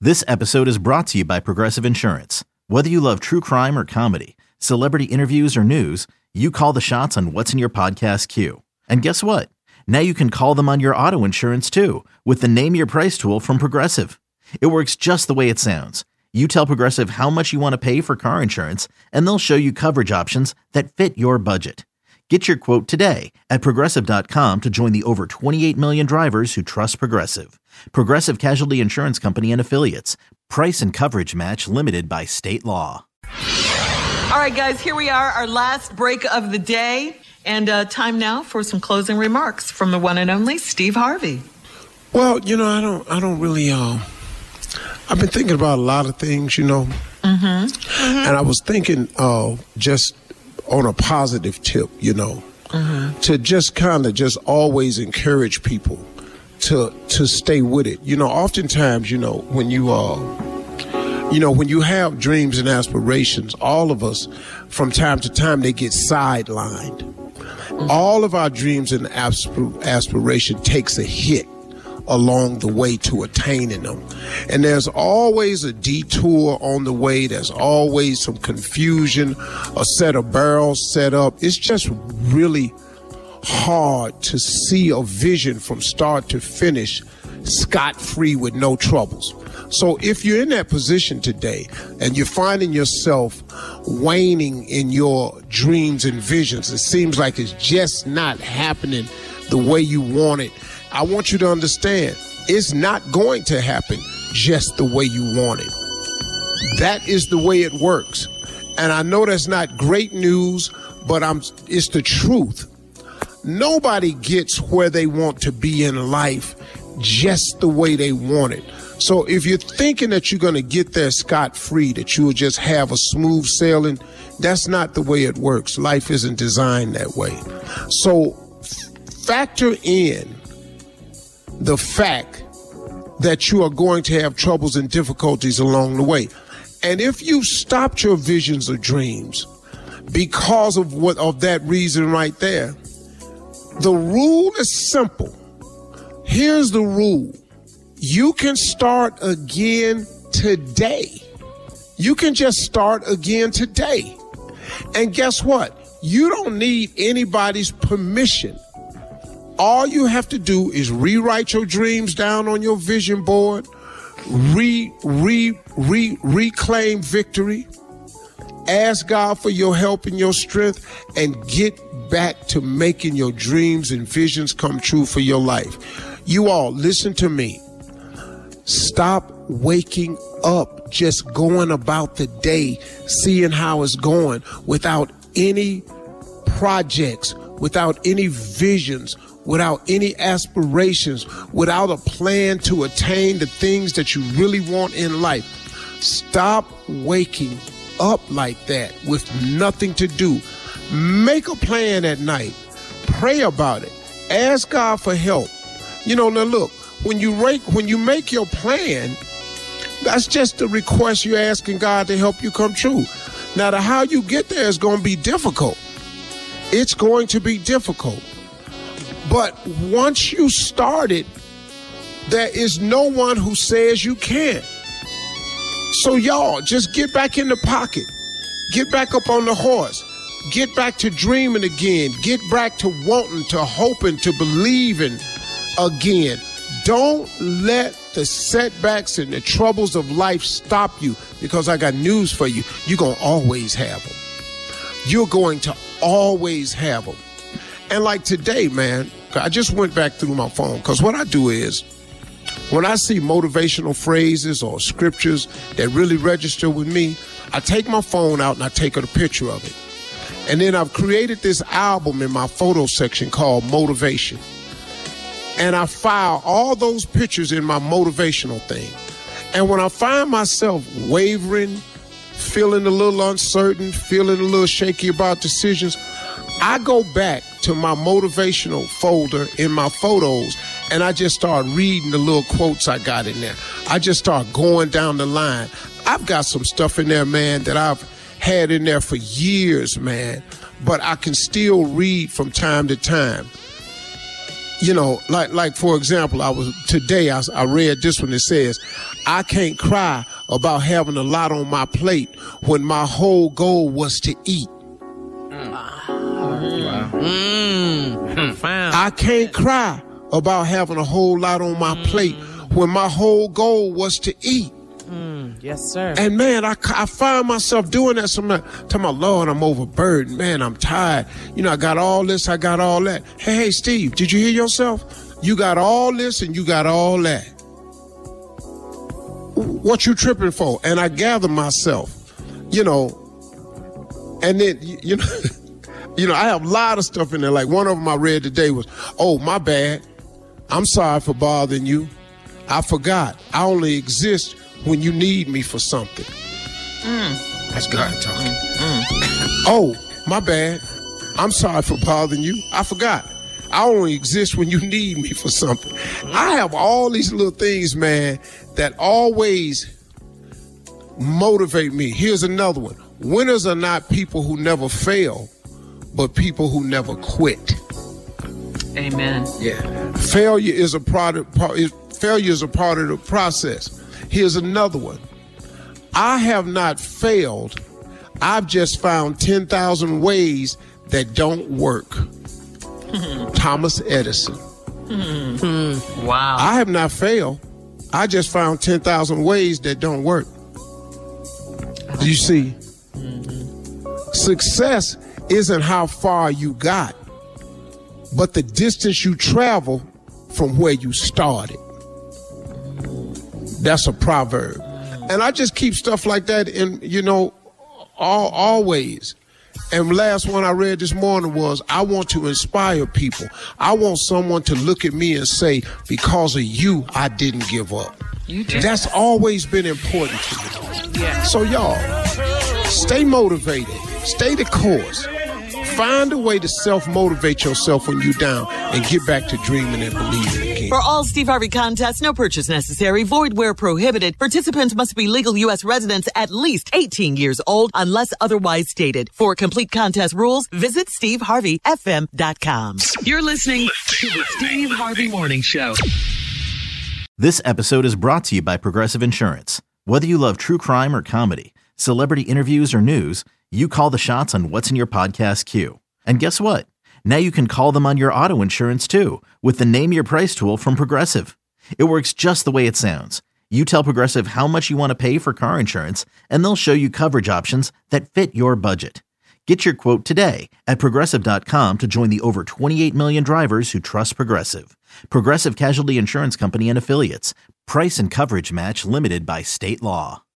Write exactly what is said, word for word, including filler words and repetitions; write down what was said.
This episode is brought to you by Progressive Insurance. Whether you love true crime or comedy, celebrity interviews or news, you call the shots on what's in your podcast queue. And guess what? Now you can call them on your auto insurance too with the Name Your Price tool from Progressive. It works just the way it sounds. You tell Progressive how much you want to pay for car insurance, and they'll show you coverage options that fit your budget. Get your quote today at Progressive dot com to join the over twenty-eight million drivers who trust Progressive. Progressive Casualty Insurance Company and Affiliates. Price and coverage match limited by state law. All right, guys, here we are, our last break of the day. And uh, time now for some closing remarks from the one and only Steve Harvey. Well, you know, I don't, I don't really, uh, I've been thinking about a lot of things, you know. Mm-hmm. Mm-hmm. And I was thinking uh, just on a positive tip, you know, mm-hmm. to just kind of just always encourage people to to stay with it. You know, oftentimes, you know, when you uh, you know, when you have dreams and aspirations, all of us, from time to time, they get sidelined. Mm-hmm. All of our dreams and aspir- aspiration takes a hit along the way to attaining them. And there's always a detour on the way. There's always some confusion, a set of barrels set up. It's just really hard to see a vision from start to finish scot-free with no troubles. So if you're in that position today and you're finding yourself waning in your dreams and visions, it seems like it's just not happening the way you want it, I want you to understand it's not going to happen just the way you want it. That is the way it works. And I know that's not great news, but I'm, it's the truth. Nobody gets where they want to be in life just the way they want it. So if you're thinking that you're going to get there scot-free, that you will just have a smooth sailing, that's not the way it works. Life isn't designed that way. So factor in the fact that you are going to have troubles and difficulties along the way. And if you've stopped your visions or dreams because of what of that reason right there, the rule is simple. Here's the rule. You can start again today. You can just start again today. And guess what? You don't need anybody's permission. All you have to do is rewrite your dreams down on your vision board, re, re, re, reclaim victory, ask God for your help and your strength, and get back to making your dreams and visions come true for your life. You all, listen to me. Stop waking up, just going about the day, seeing how it's going without any projects, without any visions, without any aspirations, without a plan to attain the things that you really want in life. Stop waking up like that with nothing to do. Make a plan at night. Pray about it. Ask God for help. You know, now look, when you rake, when you make your plan, that's just a request you're asking God to help you come true. Now, the how you get there is going to be difficult. It's going to be difficult. But once you start it, there is no one who says you can't. So y'all, just get back in the pocket. Get back up on the horse. Get back to dreaming again. Get back to wanting, to hoping, to believing again. Don't let the setbacks and the troubles of life stop you, because I got news for you. You're going to always have them. You're going to always have them. And like today, man, I just went back through my phone, because what I do is when I see motivational phrases or scriptures that really register with me, I take my phone out and I take a picture of it. And then I've created this album in my photo section called Motivation. And I file all those pictures in my motivational thing. And when I find myself wavering, feeling a little uncertain, feeling a little shaky about decisions, I go back to my motivational folder in my photos, and I just start reading the little quotes I got in there. I just start going down the line. I've got some stuff in there, man, that I've had in there for years, man, but I can still read from time to time. you know, like, like for example, I was today, I, I read this one that says, I can't cry about having a lot on my plate when my whole goal was to eat. Mm. Wow. Mm. I can't cry about having a whole lot on my mm. plate when my whole goal was to eat. Mm. Yes, sir. And man, I, I find myself doing that sometimes. Tell my Lord, I'm overburdened. Man, I'm tired. You know, I got all this, I got all that. Hey, hey, Steve, did you hear yourself? You got all this and you got all that. What you tripping for? And I gather myself, you know, and then, you know, you know, I have a lot of stuff in there. Like one of them I read today was, oh, my bad. I'm sorry for bothering you. I forgot. I only exist when you need me for something. Mm. That's God talking. Mm. Mm. Oh, my bad. I'm sorry for bothering you. I forgot. I only exist when you need me for something. I have all these little things, man, that always motivate me. Here's another one. Winners are not people who never fail, but people who never quit. Amen. Yeah. Failure is a product. Failure is a part of the process. Here's another one. I have not failed. I've just found ten thousand ways that don't work. Thomas Edison. Mm-hmm. Wow. I have not failed. I just found ten thousand ways that don't work. Do you see? Mm-hmm. Success isn't how far you got, but the distance you travel from where you started. That's a proverb. And I just keep stuff like that in, you know, all, always. And last one I read this morning was, I want to inspire people. I want someone to look at me and say, because of you, I didn't give up. You did. That's always been important to me. Yeah. So y'all, stay motivated. Stay the course. Find a way to self-motivate yourself when you're down and get back to dreaming and believing again. For all Steve Harvey contests, no purchase necessary, void where prohibited. Participants must be legal U S residents at least eighteen years old unless otherwise stated. For complete contest rules, visit steve harvey f m dot com. You're listening to the Steve Harvey Morning Show. This episode is brought to you by Progressive Insurance. Whether you love true crime or comedy, celebrity interviews or news, you call the shots on what's in your podcast queue. And guess what? Now you can call them on your auto insurance too with the Name Your Price tool from Progressive. It works just the way it sounds. You tell Progressive how much you want to pay for car insurance, and they'll show you coverage options that fit your budget. Get your quote today at Progressive dot com to join the over twenty-eight million drivers who trust Progressive. Progressive Casualty Insurance Company and Affiliates. Price and coverage match limited by state law.